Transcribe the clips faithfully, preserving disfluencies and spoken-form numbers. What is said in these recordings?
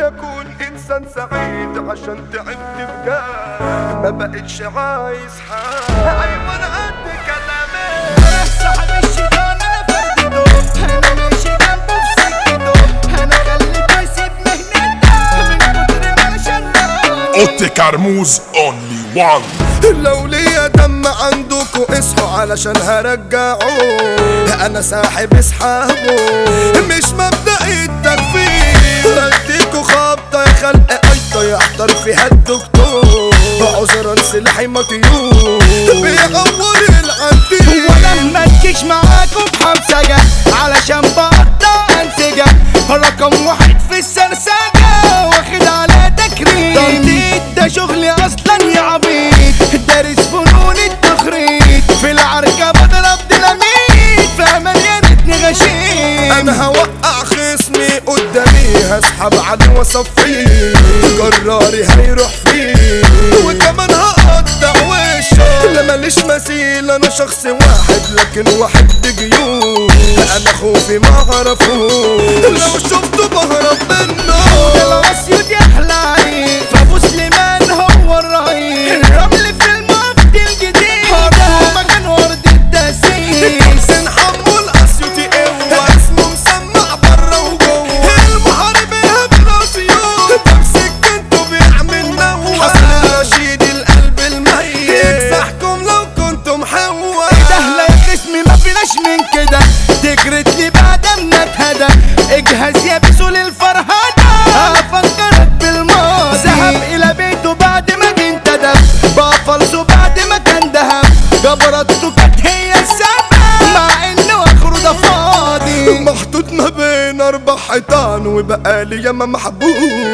اكون انسان سعيد عشان تعبت بجد ما بقتش عايز حاجة. ايوه انا قد كلامي انا صاحب الشيطان انا فردته انا ماشي جنبه في سكته انا خليته يسيب مهنته من كتر ما انا شراني. اوتي كرموز اونلي وان. لو ليا دم عندكوا اصحوا علشان هرجعه. انا ساحب اصحابه مش مبدأ التكفير. اديكوا خبطة يا خلق قيطة يحضر فيها الدكتور. عذرا سلاحي مطيور بيعور العنتيل. ولما تجيش معاكم بحبسجة علشان بقطع انسجة رقم واحد في السرسجة واخد على تكريم. تنطيط ده شغلي اصلا يا عبيط دارس فنون التخريط في العركة بضرب ديناميت فاهمة يا ريتني غشيم. انا هوقع خصمي قدامي هسحب عليه واصفيه. جراري هيروح فيه وكمان هقطع وشه. لا ماليش مثيل انا شخص واحد لكن واحد بجيوب. انا خوفي ما عرفوش لو شفته بهرب منه. الاسيوط يحلى عليه فابو سليمان هو الرئيس. الرمل في المفت الجديد هو مكان ورد التأسيس. حسين حمو الاسيوطي قوة اسمه مسمع برا وجوه. المحارب ايهاب الاسيوط تمسك انتو بيعمل نوة. حسن رشيد القلب الميت يمسحكم لو كنتم حوا. سهلة يا خصمي ما فيناش من كده تجرت لي بعد ما اتهدى. اجهز يا بيسو للفرهدة افكرك بالماضي. ذهب الى بيته بعد ما انتدب بفلسه بعد ما كان دهب. جبرته كانت هي السبب مع انه اخره ده فاضي. محطوط ما بين اربع حيطان وبقالي ياما محبوب.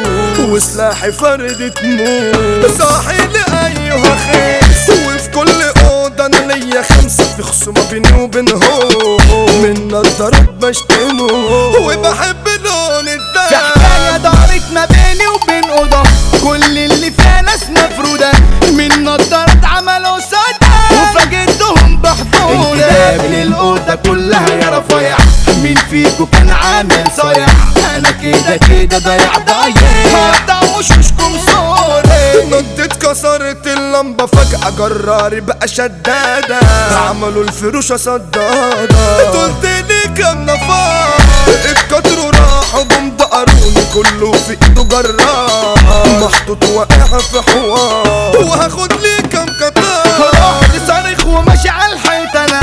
وسلاحي فرد تموت صاحي لايها خيس. وفي كل اوضه انا ليا خمسه في خصومه بيني وبينهم. من نضارات بشتمه وبحب لون الدم. في حكايه دارت ما بيني وبين اوضه كل اللي فيها ناس مفروده. من نضارات عملوا صدى وفاجئتهم بحضور. انتداب للاوضه كلها يا رفيع مين فيكو كان عامل صايع. انا كده كده ضايع ضايع هقطع وشوشكم صوري. نطيت كسرت اللمبة فجأة جراري بقى شدادة. عملوا الفروشة صدادة قلتلي كام نفار. اتكتروا راحوا بمدقروني كله في ايده جرار. محطوط واقع في حوار وهاخد لي كام قطار. رحت صارخ وماشي على الحيط انا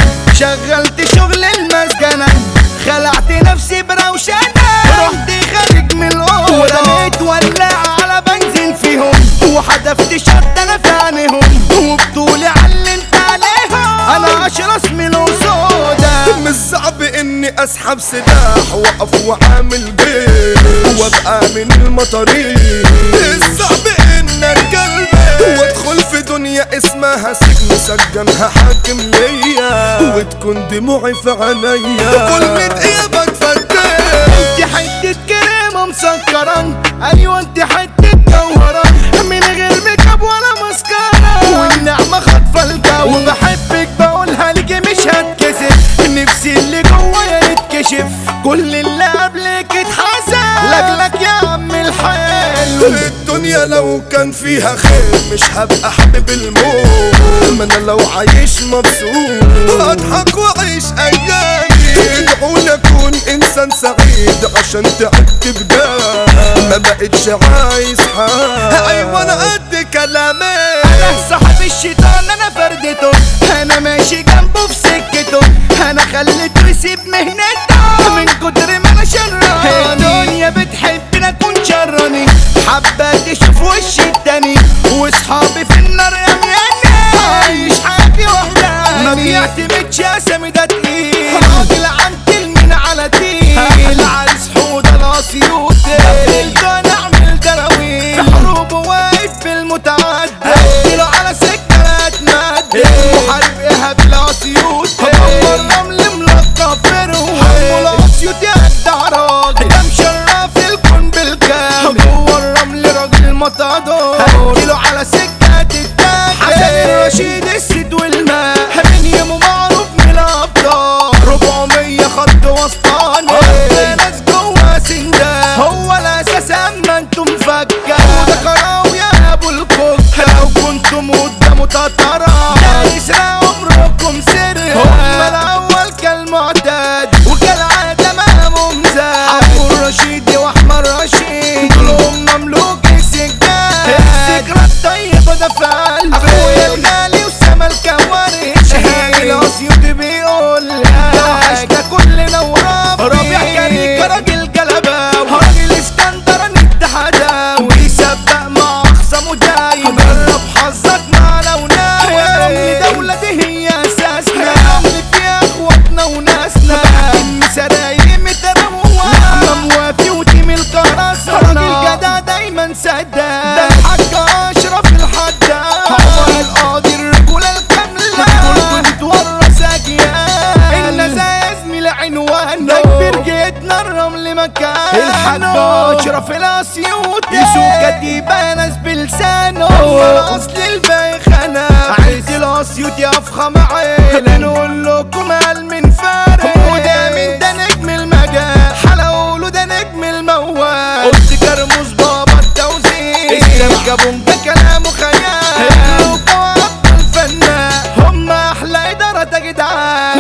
شغلت شغل المسجنة. خلعت نفسي بروشنة رحت خارج من الأوضة ورميت ولاعة على بنزين فيهم وحدفت شط انا في عينيهم وبطولي علمت عليهم. انا اشرس من وسودا مش صعب اني اسحب سلاح واقف وعامل جيش وابقى من المطاريد. الصعب ان اركب وادخل في دنيا اسمها سجن سجنها حاكم ليا وتكون دموعي في عينيا. كل دقيقة بتفتح. انت حتة كريمة مسكرة ايوه انت حتة جوهرة من غير ميك اب ولا مسكرة والنعمة خاطفة الجو. وبحبك بقولها لك مش هتكسف نفسي اللي جوايا يتكشف. كل اللي قبلك اتحسن لاجلك يا عم الحلو. الدنيا لو كان فيها خير مش هبقى حبيب الموت. ما انا لو عايش مبسوط اضحك واعيش ايامي. ادعوني اكون انسان سعيد عشان تعبت بجد ما بقتش عايز حاجة. ايوه انا قد كلامي انا صاحب الشيطان انا فردته انا ماشي جنبه في سكته انا خليته يسيب مهنته من كتر ما انا شراني. الدنيا بتحبني اكون شراني حابة تشوف وشي التاني واصحابي في النار يمياني. عايش حياتي وحداني ما بيعتمدش اسامي ده تقيل راجل عن تلمين على تيل. العريس حوض الاسيوطي الدنيا اعمل دراويل في حروب واقف في المتعدي. اقتله على سكة لا اتمدي. المحارب ايهاب الاسيوطي هو الرمل ملقب بروح حمو الاسيوطي قد عراضي ده مشرف الكون بالكامل. هو الرمل راجل المطادور اقتله على سكة التاج. حسن الرشيد السد والماء من يمه معروف من الابطال. ربعمية خط وسطاني ناس جوا سندان هو الاساس اما انتم في الاسيوطي يسوق كتيبة ناس بلسانه هو اصل الباقي خنا عيلة الاسيوطي افخم عيلة نقول لكم قال من فارق وده من ده نجم المجال حلقوله ده نجم الموال قلت كرموز بابا التوزيع اسلام جابون ده كلامه خيال الفنان هم احلى ادارة يا جدعان